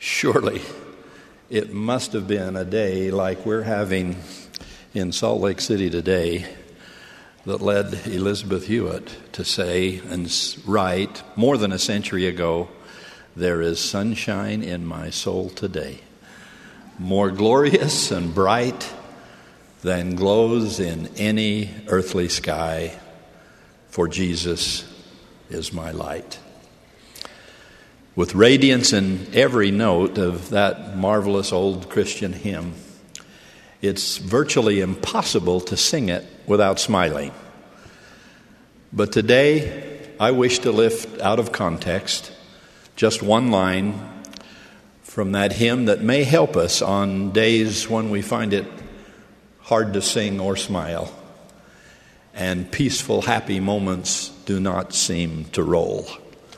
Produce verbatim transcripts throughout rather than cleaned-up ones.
Surely it must have been a day like we're having in Salt Lake City today that led Elizabeth Hewitt to say and write more than a century ago, "There is sunshine in my soul today, more glorious and bright than glows in any earthly sky, for Jesus is my light." With radiance in every note of that marvelous old Christian hymn, it's virtually impossible to sing it without smiling. But today, I wish to lift out of context just one line from that hymn that may help us on days when we find it hard to sing or smile, and peaceful, happy moments do not seem to roll.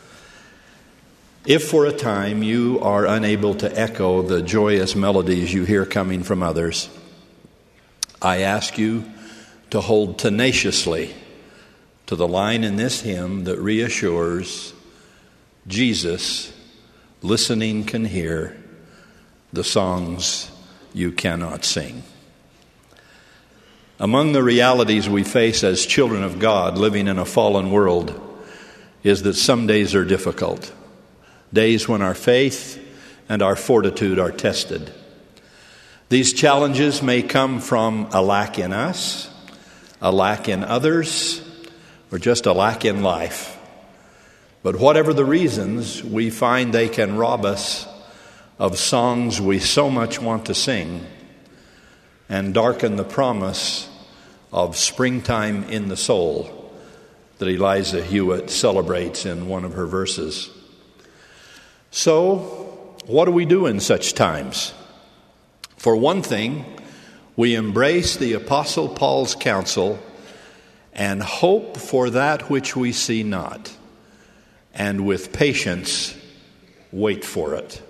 If for a time you are unable to echo the joyous melodies you hear coming from others, I ask you to hold tenaciously to the line in this hymn that reassures, Jesus, listening, can hear the songs you cannot sing. Among the realities we face as children of God living in a fallen world is that some days are difficult. Days when our faith and our fortitude are tested. These challenges may come from a lack in us, a lack in others, or just a lack in life. But whatever the reasons, we find they can rob us of songs we so much want to sing and darken the promise of springtime in the soul that Eliza Hewitt celebrates in one of her verses. So, what do we do in such times? For one thing, we embrace the Apostle Paul's counsel and hope for that which we see not, and with patience wait for it.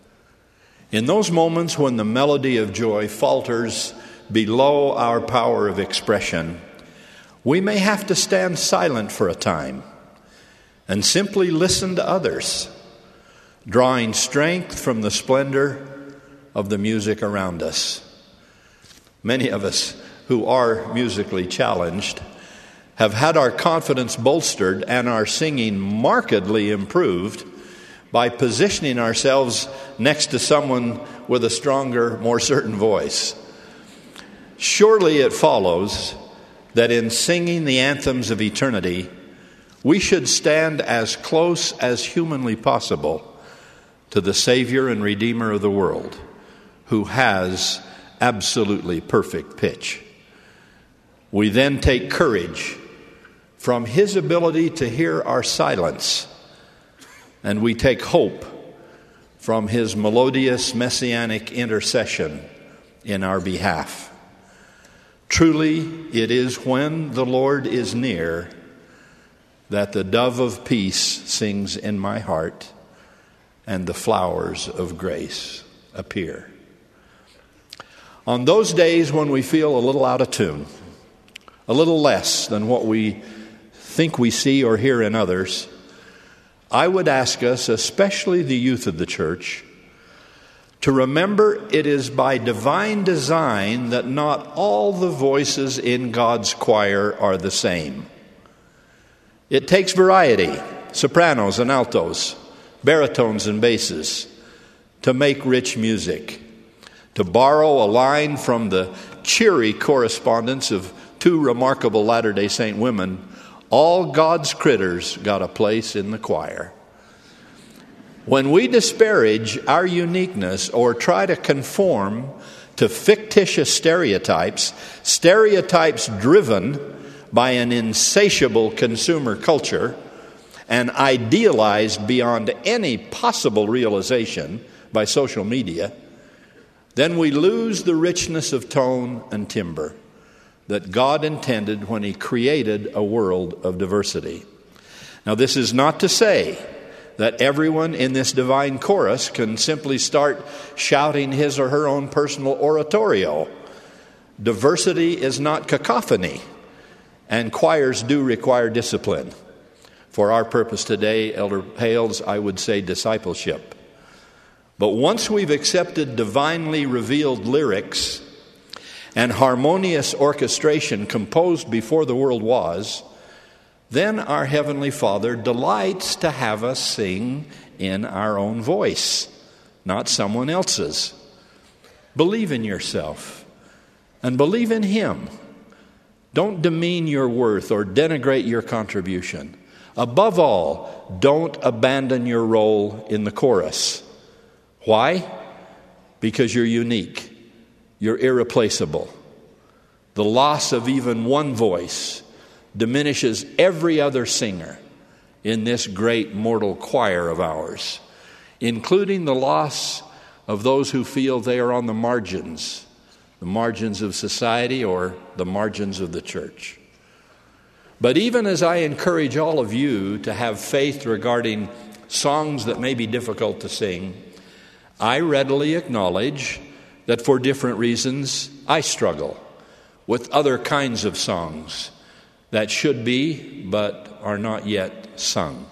In those moments when the melody of joy falters below our power of expression, we may have to stand silent for a time and simply listen to others, drawing strength from the splendor of the music around us. Many of us who are musically challenged have had our confidence bolstered and our singing markedly improved by positioning ourselves next to someone with a stronger, more certain voice. Surely it follows that in singing the anthems of eternity, we should stand as close as humanly possible to the Savior and Redeemer of the world, who has absolutely perfect pitch. We then take courage from His ability to hear our silence, and we take hope from His melodious messianic intercession in our behalf. Truly, it is when the Lord is near that the dove of peace sings in my heart, and the flowers of grace appear. On those days when we feel a little out of tune, a little less than what we think we see or hear in others, I would ask us, especially the youth of the church, to remember it is by divine design that not all the voices in God's choir are the same. It takes variety, sopranos and altos, baritones and basses, to make rich music. To borrow a line from the cheery correspondence of two remarkable Latter-day Saint women, all God's critters got a place in the choir. When we disparage our uniqueness or try to conform to fictitious stereotypes, stereotypes driven by an insatiable consumer culture, and idealized beyond any possible realization by social media, then we lose the richness of tone and timbre that God intended when He created a world of diversity. Now, this is not to say that everyone in this divine chorus can simply start shouting his or her own personal oratorio. Diversity is not cacophony, and choirs do require discipline. For our purpose today, Elder Hales, I would say discipleship. But once we've accepted divinely revealed lyrics and harmonious orchestration composed before the world was, then our Heavenly Father delights to have us sing in our own voice, not someone else's. Believe in yourself and believe in Him. Don't demean your worth or denigrate your contribution. Above all, don't abandon your role in the chorus. Why? Because you're unique. You're irreplaceable. The loss of even one voice diminishes every other singer in this great mortal choir of ours, including the loss of those who feel they are on the margins, the margins of society or the margins of the church. But even as I encourage all of you to have faith regarding songs that may be difficult to sing, I readily acknowledge that for different reasons I struggle with other kinds of songs that should be but are not yet sung.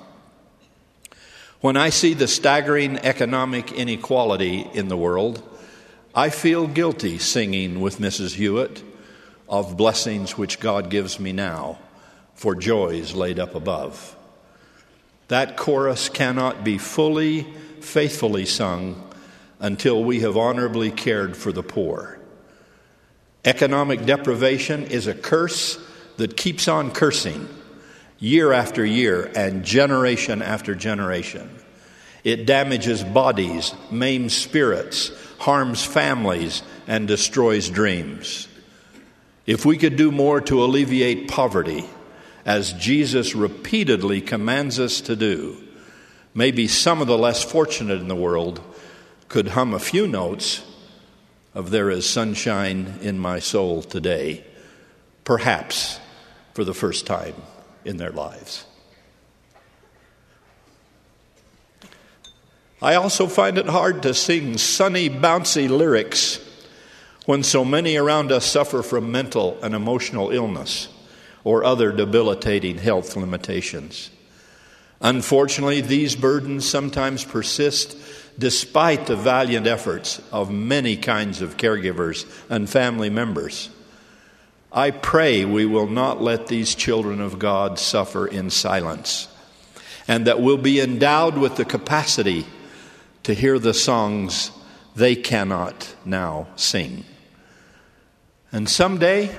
When I see the staggering economic inequality in the world, I feel guilty singing with Missus Hewitt of blessings which God gives me now for joys laid up above. That chorus cannot be fully, faithfully sung until we have honorably cared for the poor. Economic deprivation is a curse that keeps on cursing year after year and generation after generation. It damages bodies, maims spirits, harms families, and destroys dreams. If we could do more to alleviate poverty, as Jesus repeatedly commands us to do, maybe some of the less fortunate in the world could hum a few notes of "There is sunshine in my soul today," perhaps for the first time in their lives. I also find it hard to sing sunny, bouncy lyrics when so many around us suffer from mental and emotional illness or other debilitating health limitations. Unfortunately, these burdens sometimes persist despite the valiant efforts of many kinds of caregivers and family members. I pray we will not let these children of God suffer in silence, and that we'll be endowed with the capacity to hear the songs they cannot now sing. And someday,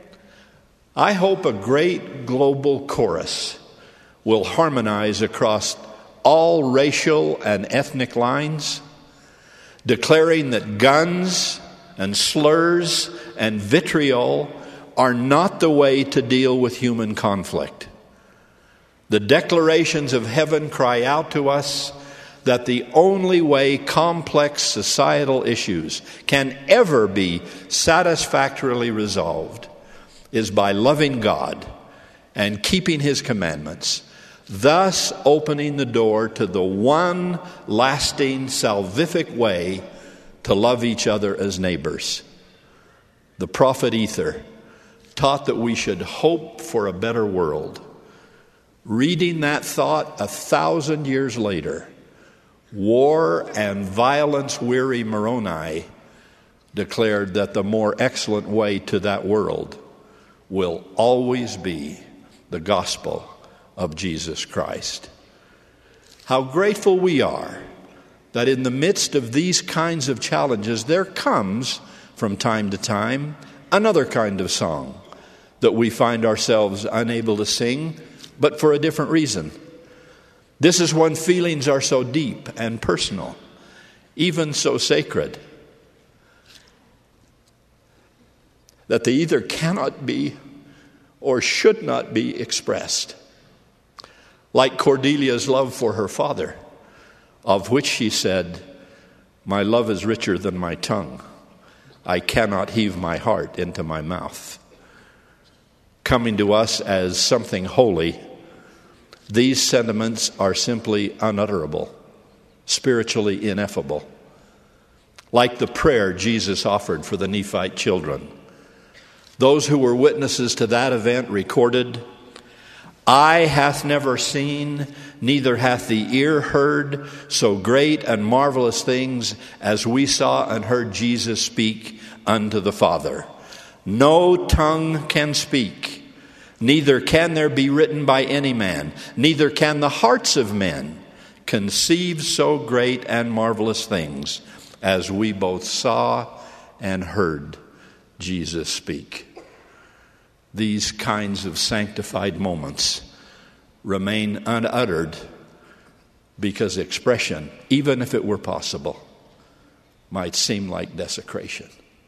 I hope a great global chorus will harmonize across all racial and ethnic lines, declaring that guns and slurs and vitriol are not the way to deal with human conflict. The declarations of heaven cry out to us that the only way complex societal issues can ever be satisfactorily resolved is by loving God and keeping His commandments, thus opening the door to the one lasting salvific way to love each other as neighbors. The prophet Ether taught that we should hope for a better world. Reading that thought a thousand years later, war and violence-weary Moroni declared that the more excellent way to that world will always be the gospel of Jesus Christ. How grateful we are that in the midst of these kinds of challenges, there comes, from time to time, another kind of song that we find ourselves unable to sing, but for a different reason. This is when feelings are so deep and personal, even so sacred, that they either cannot be or should not be expressed. Like Cordelia's love for her father, of which she said, "My love is richer than my tongue. I cannot heave my heart into my mouth." Coming to us as something holy, these sentiments are simply unutterable, spiritually ineffable. Like the prayer Jesus offered for the Nephite children. Those who were witnesses to that event recorded, Eye hath never seen, neither hath the ear heard so great and marvelous things as we saw and heard Jesus speak unto the Father. No tongue can speak, neither can there be written by any man, neither can the hearts of men conceive so great and marvelous things as we both saw and heard Jesus speak. These kinds of sanctified moments remain unuttered because expression, even if it were possible, might seem like desecration.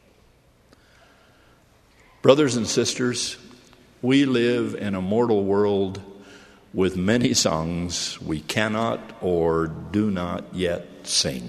Brothers and sisters, we live in a mortal world with many songs we cannot or do not yet sing.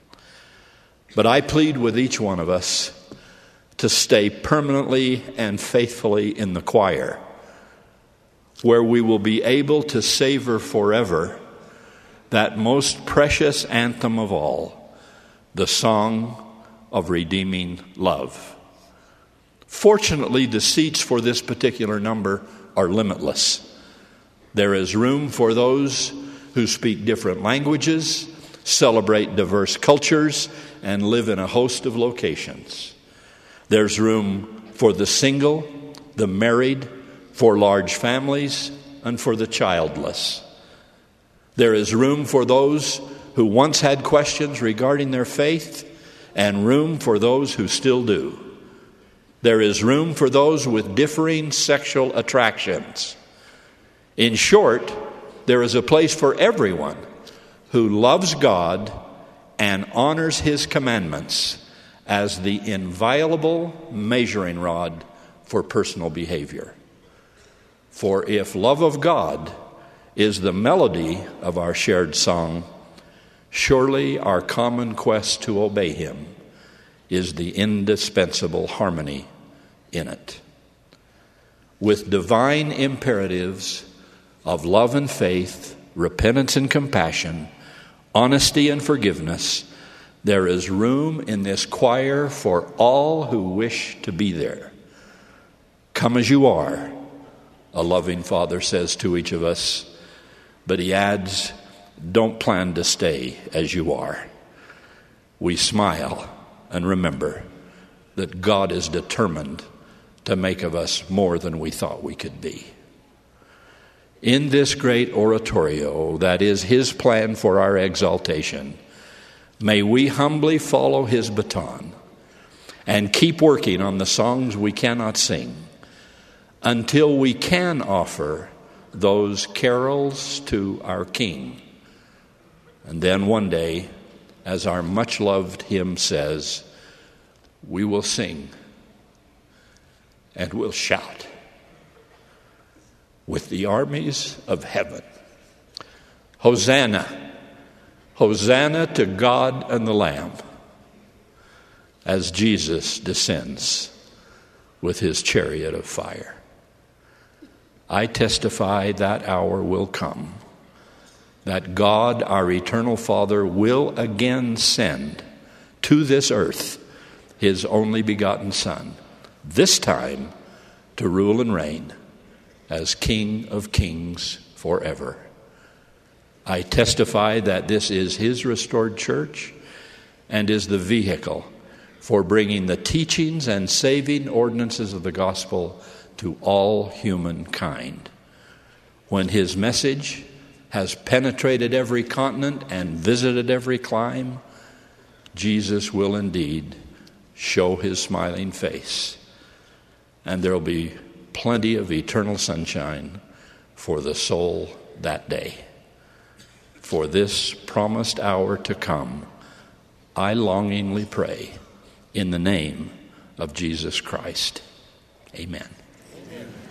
But I plead with each one of us to stay permanently and faithfully in the choir, where we will be able to savor forever that most precious anthem of all, the song of redeeming love. Fortunately, the seats for this particular number are limitless. There is room for those who speak different languages, celebrate diverse cultures, and live in a host of locations. There's room for the single, the married, for large families, and for the childless. There is room for those who once had questions regarding their faith, and room for those who still do. There is room for those with differing sexual attractions. In short, there is a place for everyone who loves God and honors His commandments as the inviolable measuring rod for personal behavior. For if love of God is the melody of our shared song, surely our common quest to obey Him is the indispensable harmony in it. With divine imperatives of love and faith, repentance and compassion, honesty and forgiveness, there is room in this choir for all who wish to be there. Come as you are, a loving Father says to each of us, but He adds, don't plan to stay as you are. We smile and remember that God is determined to make of us more than we thought we could be. In this great oratorio that is His plan for our exaltation, may we humbly follow His baton and keep working on the songs we cannot sing until we can offer those carols to our King. And then one day, as our much-loved hymn says, we will sing and we'll shout with the armies of heaven. Hosanna, Hosanna to God and the Lamb, as Jesus descends with His chariot of fire. I testify that hour will come, that God, our eternal Father, will again send to this earth His only begotten Son, this time to rule and reign as King of kings forever. I testify that this is His restored church and is the vehicle for bringing the teachings and saving ordinances of the gospel to all humankind. When His message has penetrated every continent and visited every clime, Jesus will indeed show His smiling face, and there will be plenty of eternal sunshine for the soul that day. For this promised hour to come, I longingly pray in the name of Jesus Christ. Amen. Amen.